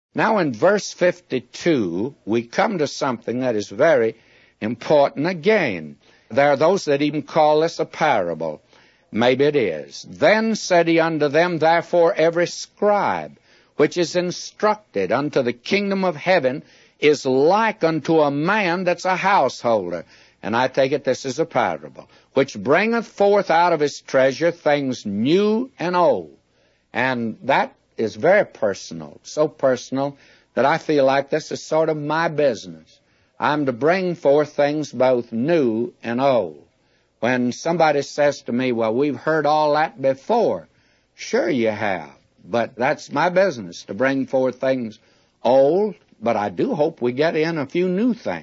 Now in verse 52, we come to something that is very important again. There are those that even call this a parable. Maybe it is. Then said he unto them, therefore every scribe which is instructed unto the kingdom of heaven is like unto a man that's a householder. And I take it this is a parable, which bringeth forth out of his treasure things new and old. And that is very personal, so personal that I feel like this is sort of my business. I'm to bring forth things both new and old. When somebody says to me, well, we've heard all that before, sure you have, but that's my business, to bring forth things old, but I do hope we get in a few new things.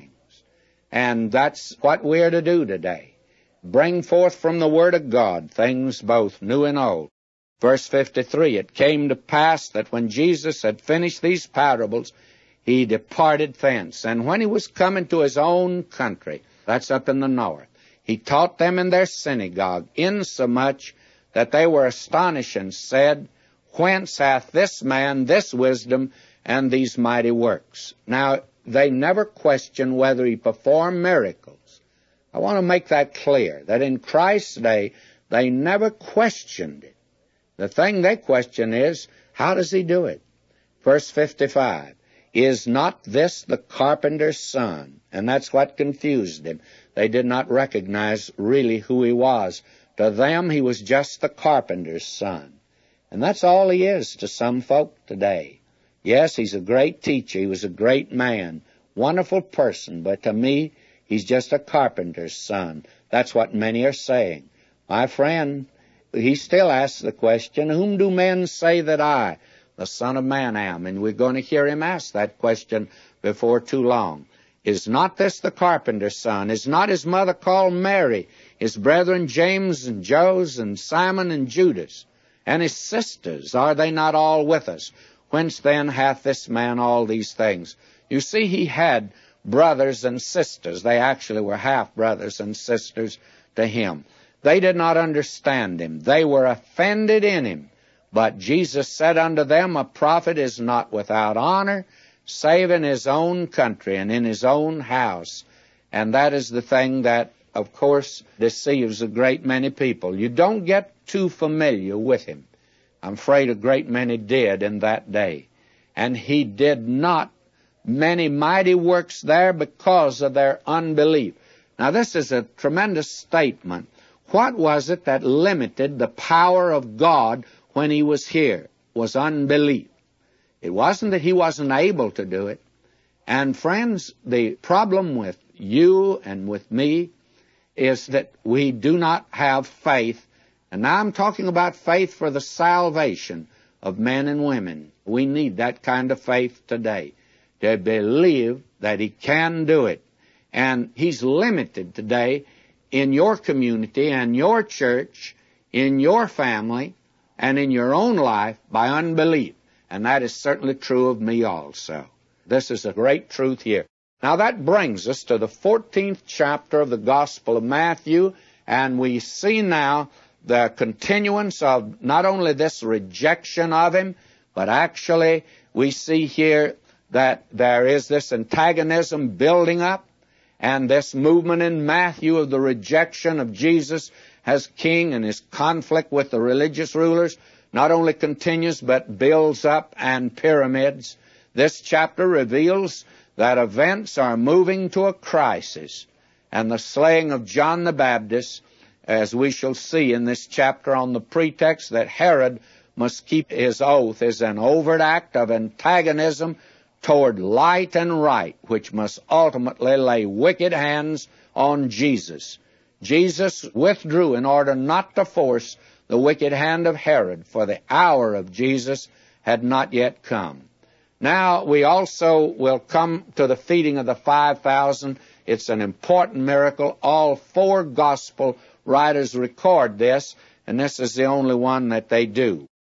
And that's what we're to do today. Bring forth from the Word of God things both new and old. Verse 53, it came to pass that when Jesus had finished these parables, he departed thence. And when he was come into his own country, that's up in the north, he taught them in their synagogue, insomuch that they were astonished and said, whence hath this man this wisdom and these mighty works? Now, they never question whether he performed miracles. I want to make that clear, that in Christ's day, they never questioned it. The thing they question is, how does he do it? Verse 55, is not this the carpenter's son? And that's what confused him. They did not recognize really who he was. To them, he was just the carpenter's son. And that's all he is to some folk today. Yes, he's a great teacher. He was a great man, wonderful person, but to me, he's just a carpenter's son. That's what many are saying. My friend, he still asks the question, whom do men say that I, the Son of Man, am? And we're going to hear him ask that question before too long. Is not this the carpenter's son? Is not his mother called Mary, his brethren James and Joses and Simon and Judas, and his sisters? Are they not all with us? Whence then hath this man all these things? You see, he had brothers and sisters. They actually were half brothers and sisters to him. They did not understand him. They were offended in him. But Jesus said unto them, a prophet is not without honor, save in his own country and in his own house. And that is the thing that, of course, deceives a great many people. You don't get too familiar with him. I'm afraid a great many did in that day. And he did not many mighty works there because of their unbelief. Now, this is a tremendous statement. What was it that limited the power of God when he was here? It was unbelief. It wasn't that he wasn't able to do it. And friends, the problem with you and with me is that we do not have faith. And now I'm talking about faith for the salvation of men and women. We need that kind of faith today, to believe that he can do it. And he's limited today in your community and your church, in your family, and in your own life by unbelief. And that is certainly true of me also. This is a great truth here. Now that brings us to the 14th chapter of the Gospel of Matthew, and we see now the continuance of not only this rejection of him, but actually we see here that there is this antagonism building up, and this movement in Matthew of the rejection of Jesus as king and his conflict with the religious rulers not only continues but builds up and pyramids. This chapter reveals that events are moving to a crisis, and the slaying of John the Baptist, as we shall see in this chapter on the pretext that Herod must keep his oath, is an overt act of antagonism toward light and right, which must ultimately lay wicked hands on Jesus. Jesus withdrew in order not to force the wicked hand of Herod, for the hour of Jesus had not yet come. Now we also will come to the feeding of the 5,000. It's an important miracle. All four gospel writers record this, and this is the only one that they do.